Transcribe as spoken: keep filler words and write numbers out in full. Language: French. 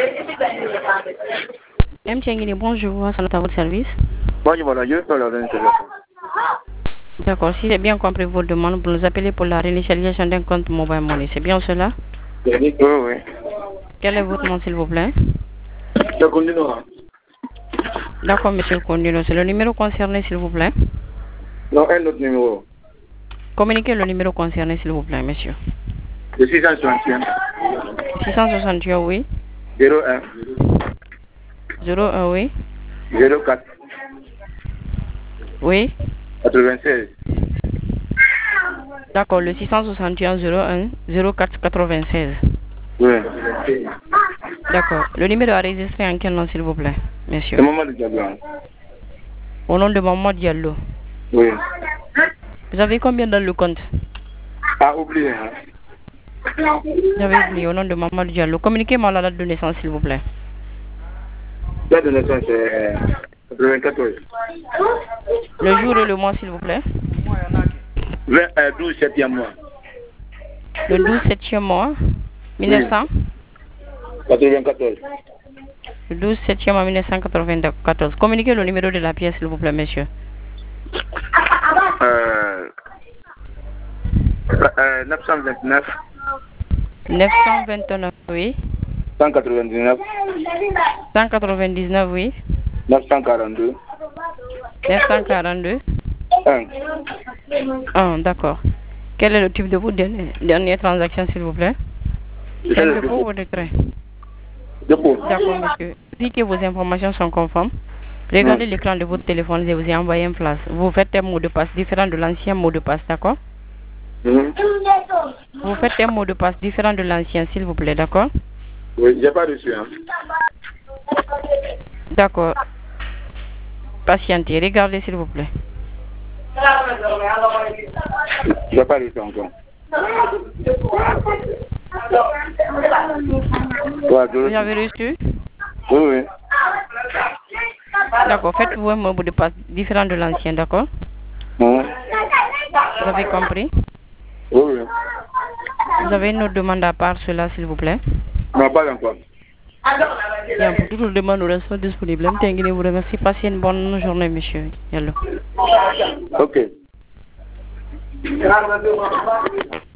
M. Tiengini, bonjour, salut à votre service. Bonjour, voilà, je peux leur donner D'accord, si j'ai bien compris votre demande, vous nous appelez pour la réinitialisation d'un compte mobile money, c'est bien cela? Oui, oui. Quel est votre nom, s'il vous plaît? Je continue. D'accord, monsieur Kondino, c'est le numéro concerné, s'il vous plaît? Non, un autre numéro. Communiquez le numéro concerné, s'il vous plaît, monsieur. Le six cent soixante et un. six cent soixante et un, oui. zéro un. zéro un, oui. zéro quatre. Oui. quatre-vingt-seize. D'accord, le six cent soixante et un zéro un zéro quatre quatre-vingt-seize. Oui. D'accord. Le numéro à enregistré en quel nom, s'il vous plaît, monsieur? C'est Maman de Diallo. Au nom de Maman Diallo. Oui. Vous avez combien dans le compte? Ah, oublié. Hein. Vous avez oublié, au nom de Maman Diallo. Communiquez-moi la date de naissance, s'il vous plaît. Date de naissance, c'est quatre-vingt-quatorze. Le jour et le mois, s'il vous plaît. vingt, euh, douze septième mois. Le douze septième mois mille neuf cents quatre-vingt-quatorze. Le douze septième mois mille neuf cent quatre-vingt-quatorze. Communiquez le numéro de la pièce, s'il vous plaît, monsieur. Euh, euh, neuf cent vingt-neuf. neuf cent vingt-neuf, oui. cent quatre-vingt-dix-neuf. cent quatre-vingt-dix-neuf, oui. neuf cent quarante-deux. neuf cent quarante-deux. un. un, d'accord. Quel est le type de votre dernière, dernière transaction, s'il vous plaît? C'est un dépôt ou un retrait? Dépôt. D'accord, monsieur. Dites que vos informations sont conformes. Regardez l'écran de votre téléphone et vous ai envoyé un place. Vous faites un mot de passe différent de l'ancien mot de passe, d'accord? Mmh. Vous faites un mot de passe différent de l'ancien, s'il vous plaît, d'accord? Oui, j'ai pas reçu. Hein. D'accord. Patientez, regardez, s'il vous plaît. J'ai pas reçu encore. Vous avez reçu? Oui, oui. D'accord, faites-vous un mot de passe différent de l'ancien, d'accord? Mmh. Vous avez compris? Oui, oui. Vous avez une autre demande à part cela, s'il vous plaît? Non, pas encore. Bien, pour toutes les demandes, nous restons disponibles. M. Tiengini vous remercie. Passez une bonne journée, monsieur. Yallo. Ok.